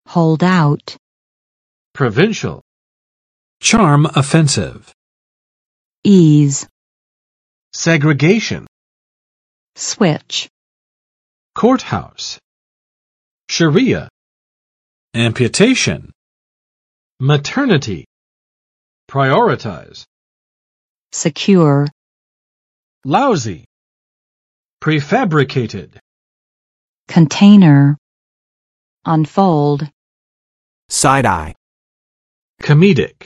hold out, provincial, charm offensive, ease, segregation, switch, courthouse, Sharia, amputation, maternity, prioritize, secure, lousy, prefabricated, container, unfold, side-eye, comedic.